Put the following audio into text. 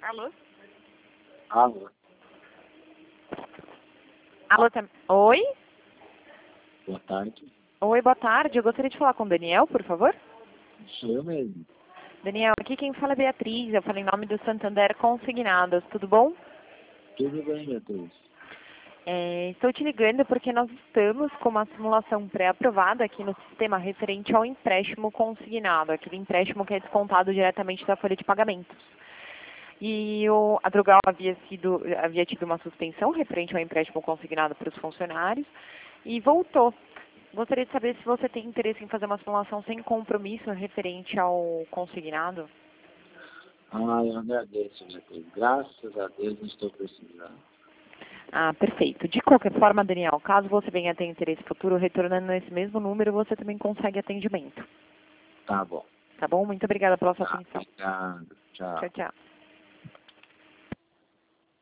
Alô? Alô, Alô, oi? boa tarde. Oi, boa tarde. Eu gostaria de falar com o Daniel, por favor. Sou eu mesmo. Daniel, aqui quem fala é Beatriz. Eu falo em nome do Santander Consignados. Tudo bom? Tudo bem, Beatriz? Estou te ligando porque nós estamos com uma simulação pré-aprovada aqui no sistema referente ao empréstimo consignado, aquele empréstimo que é descontado diretamente da folha de pagamentos. E a Drogal havia tido uma suspensão referente ao empréstimo consignado para os funcionários e voltou. Gostaria de saber se você tem interesse em fazer uma simulação sem compromisso referente ao consignado. Eu agradeço, Beatriz. Graças a Deus não estou precisando. Ah, perfeito. De qualquer forma, Daniel, caso você venha a ter interesse futuro, retornando nesse mesmo número, você também consegue atendimento. Tá bom. Tá bom? Muito obrigada pela sua Tá, atenção. obrigado. Tchau. Tchau, tchau.